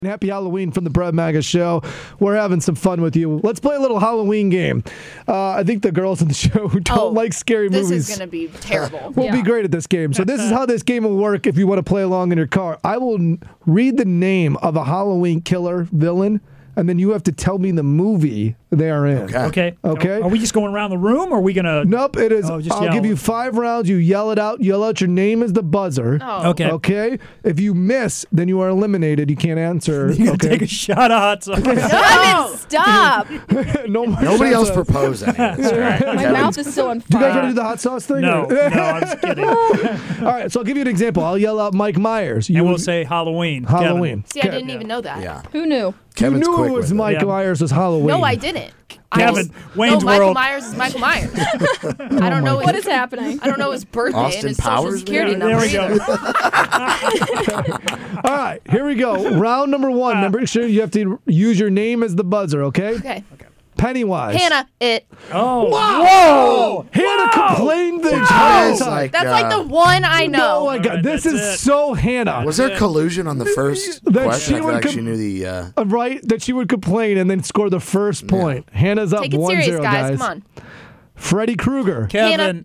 Happy Halloween from the Brett Maga Show. We're having some fun with you. Let's play a little Halloween game. I think the girls in the show who don't like scary movies. This is going to be terrible. Will be great at this game. So this is how this game will work if you want to play along in your car. I will read the name of a Halloween killer villain, and then you have to tell me the movie they are in. Okay. Okay. Are we just going around the room, or are we going to... Nope, it is. just I'll yell. give you 5 rounds. You yell it out. Yell out your name as the buzzer. Oh. Okay. Okay? If you miss, then you are eliminated. You can't answer. You got to okay? take a shot of hot sauce. Kevin, stop. No more Nobody else shots. proposed anything. My mouth is still on Do you guys want fire. to do the hot sauce thing? No, or- I'm just kidding. All right, so I'll give you an example. I'll yell out Mike Myers. And we'll say Halloween. Halloween. See, I didn't even know that. Yeah. Who knew? Kevin's you knew quick it was with Mike Yeah. Myers was Halloween. No, I didn't. Kevin, Wayne's Michael World. Myers is Michael Myers. I don't know What is happening? I don't know his birthday Austin and his Powers, social security There number. we go. All right, here we go. Round number 1. Remember, sure you have to use your name as the buzzer, okay? Okay. Pennywise. Hannah, it. Oh. Whoa! Hannah complained the entire That is time. like, That's like the one I know. Oh my God, this That's is it. so Hannah. was there collusion on the first That question? she I would feel like com- she knew the... Right? That she would complain and then score the first point. Hannah's up Take it 1-0, serious, guys. guys. Come on. Freddy Krueger. Kevin,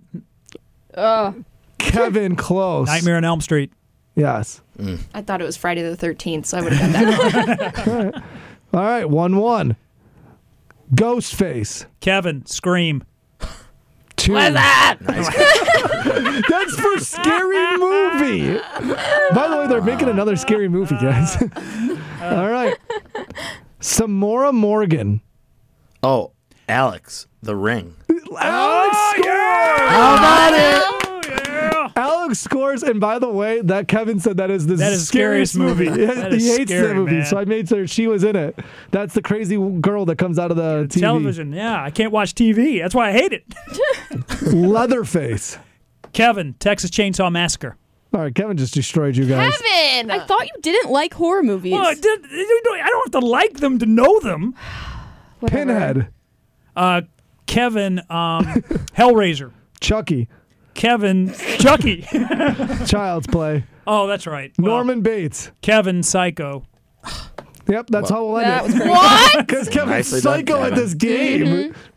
Kevin Close. Nightmare on Elm Street. Yes. I thought it was Friday the 13th, so I would have got that wrong. All right, 1-1. Ghostface. Kevin, Scream. 2. What is that? That's for Scary Movie. By the way, they're making another Scary Movie, guys. All right. Samora Morgan. Oh, Alex, The Ring. Alex scores! How about it? Alex scores, and by the way, that Kevin said that is the That is scariest movie. That He is hates scary, that movie, man. so I made sure she was in it. That's the crazy girl that comes out of the TV. Television. Yeah, I can't watch TV. That's why I hate it. Leatherface. Kevin, Texas Chainsaw Massacre. All right, Kevin just destroyed you guys. Kevin! I thought you didn't like horror movies. Well, I don't have to like them to know them. Whatever. Pinhead. Kevin, Hellraiser. Chucky. Kevin, Chucky. Child's Play. Oh, that's right. Well, Norman Bates. Kevin, Psycho. Yep, that's how we'll end That it. was great. What? Because Kevin's Nicely done, psycho at Kevin. this game.